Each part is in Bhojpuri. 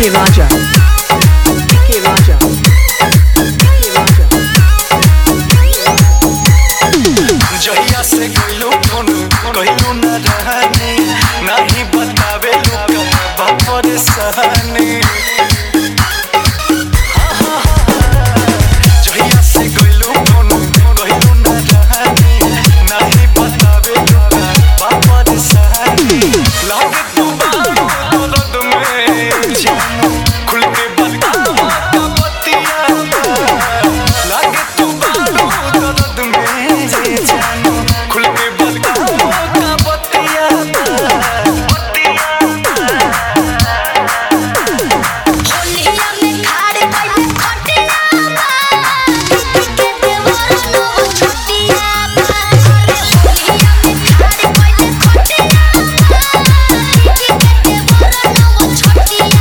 DK Raja. DK Raja. DK Raja. जहिया से गइलो फोन कहिलो ना रहने नाही बतावे लोग बापर सहने जहिया से गइलो फोन कहिलो ना रहने नाही बतावे लोग बापर सहने लागे तू दर्द में जानू खुल के बतावा बतिया लागे तू दर्द में जानू खुल के बतावा बतिया होलिया में खाड़ पहिले खटिया के देवरनो छटिया अरे होलिया में खाड़ पहिले खटिया के देवरनो छटिया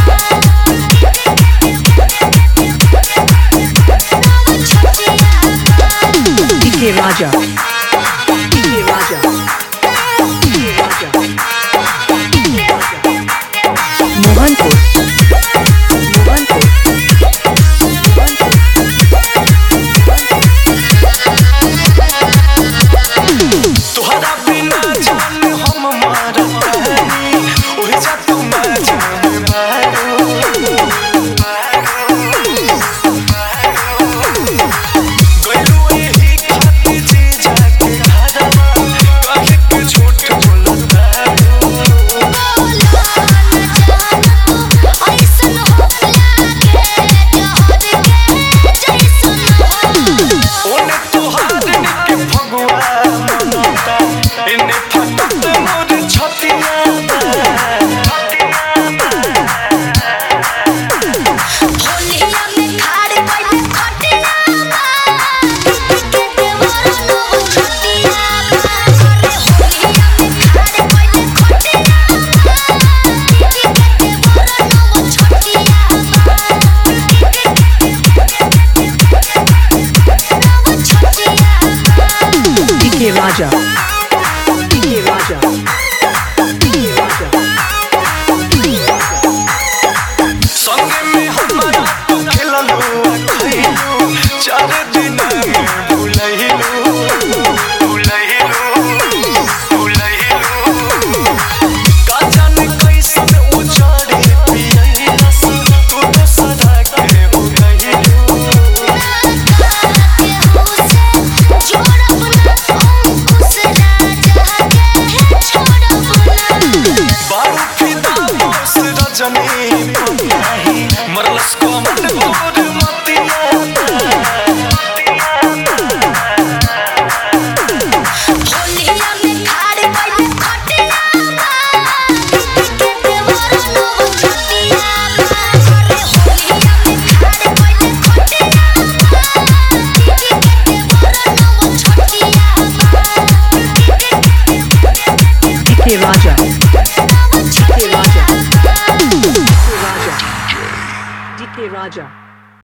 DK Raja. DK Raja. DK Raja. Mohanpur. Mohanpur. तोहरा बिना जान हम मारतानी ओहि जा तू मैं जान मारो गइलो एही खातिर जी जाके घरवा कहे के झूठ बोलता बोला न जान तू ऐसन हो लागे जहर के जैसन हो ओने तोहार के भगवा मनता इने फटत मोर छतिया होलिया में खाड़ पहिले खटिया के देवरनो छटिया अरे होलिया में खाड़ पहिले खटिया के देवरनो छटिया DK Raja. DK Raja. DK Raja. संगे में हमारा तू खेललो खइलो चार दिन में भुलैलो का जाने कैसन उजाड़े पियैलस तू तो सदा के हो गइलो के हो से जोड़ब ना अंकुश राजा के छोड़ब ना बारू फिदा बोस रजनी नहीं मरलस को मन भोर मतिया होलिया में खाड़ पहिले खटिया के देवरनो छटिया अरे होलिया में खाड़ पहिले खटिया के देवरनो छटिया DK Raja. DK Raja. DK Raja. DK Raja.